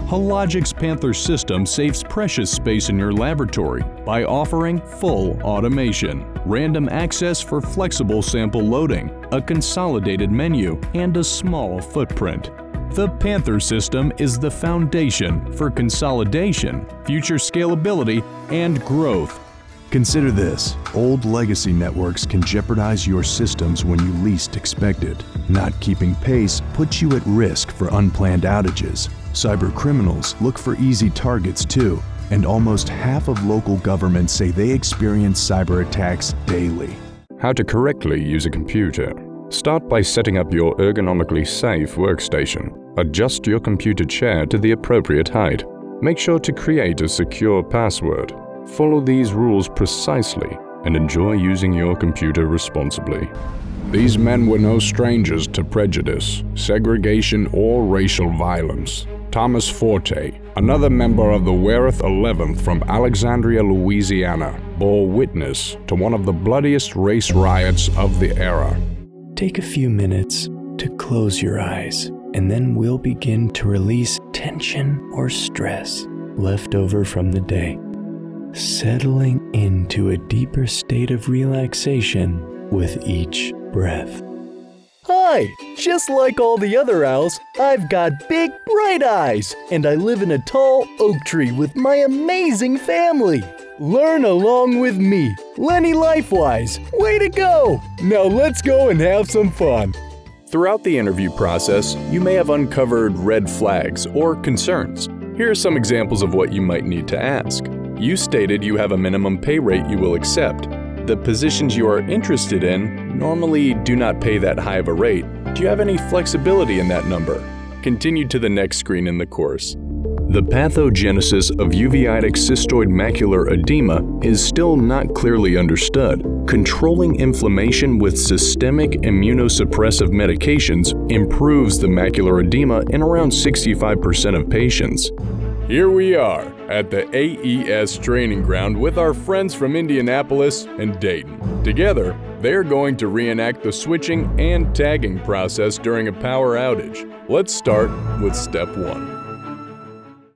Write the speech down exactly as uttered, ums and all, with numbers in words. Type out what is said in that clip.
Hologic's Panther system saves precious space in your laboratory by offering full automation, random access for flexible sample loading, a consolidated menu, and a small footprint. The Panther system is the foundation for consolidation, future scalability, and growth. Consider this: old legacy networks can jeopardize your systems when you least expect it. Not keeping pace puts you at risk for unplanned outages. Cyber criminals look for easy targets too, and almost half of local governments say they experience cyber attacks daily. How to correctly use a computer. Start by setting up your ergonomically safe workstation. Adjust your computer chair to the appropriate height. Make sure to create a secure password. Follow these rules precisely and enjoy using your computer responsibly. These men were no strangers to prejudice, segregation, or racial violence. Thomas Forte, another member of the Wereth eleventh from Alexandria, Louisiana, bore witness to one of the bloodiest race riots of the era. Take a few minutes to close your eyes, and then we'll begin to release tension or stress left over from the day, settling into a deeper state of relaxation with each breath. Hi! Just like all the other owls, I've got big, bright eyes, and I live in a tall oak tree with my amazing family. Learn along with me, Lenny Lifewise. Way to go! Now let's go and have some fun. Throughout the interview process, you may have uncovered red flags or concerns. Here are some examples of what you might need to ask. You stated you have a minimum pay rate you will accept. The positions you are interested in normally do not pay that high of a rate. Do you have any flexibility in that number? Continue to the next screen in the course. The pathogenesis of uveitic cystoid macular edema is still not clearly understood. Controlling inflammation with systemic immunosuppressive medications improves the macular edema in around sixty-five percent of patients. Here we are at the A E S training ground with our friends from Indianapolis and Dayton. Together, they're going to reenact the switching and tagging process during a power outage. Let's start with step one.